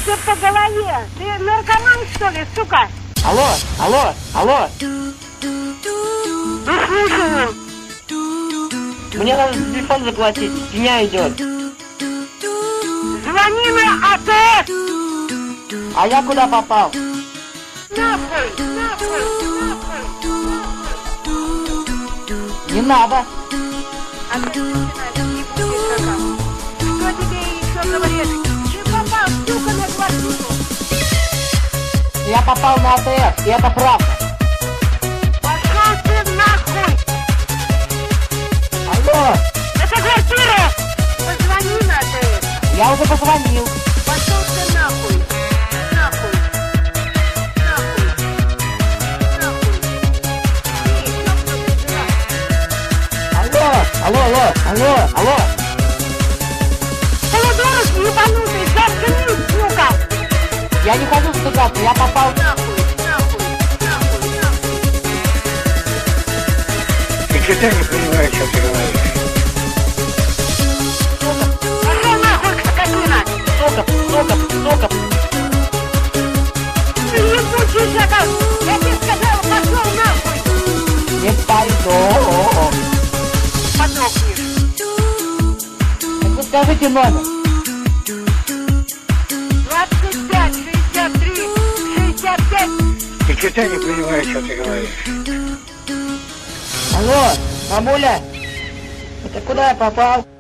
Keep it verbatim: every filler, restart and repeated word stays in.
тебе по голове. Ты наркоман, что ли, сука? Алло, алло, алло. Ну, слушаю. Мне надо телефон заплатить, меня идет. Звони на А Т С. А я куда попал? Нахуй, нахуй, нахуй. Не надо. А ну, начинай, не будешь какал. Что тебе еще говорит? Ты попал, сука, на квартиру. Я попал на А Т С, и это правда. Пошел ты нахуй. Алло, Это квартира. Позвони на А Т С. я уже позвонил. Пошел ты нахуй. Нахуй. Нахуй. Нахуй. Ты, ёбнутый дурак. Алло, алло, алло, алло, алло. Полудурок ебанутый, заткнись, сука! Я не хочу стыдаться, я попал. Нахуй, нахуй, нахуй, нахуй. Ты что-то не понимаешь, что ты говоришь. Пошел нахуй, скотина! Сука, сука, сука. Ты ебучий шакал! Я тебе сказал, пошел нахуй! Не пойду. Подохнешь. Так вы скажите номер. двадцать пять, шестьдесят три, шестьдесят пять. Ты что-то не понимаешь, что ты говоришь. Алло, мамуля. Это куда я попал?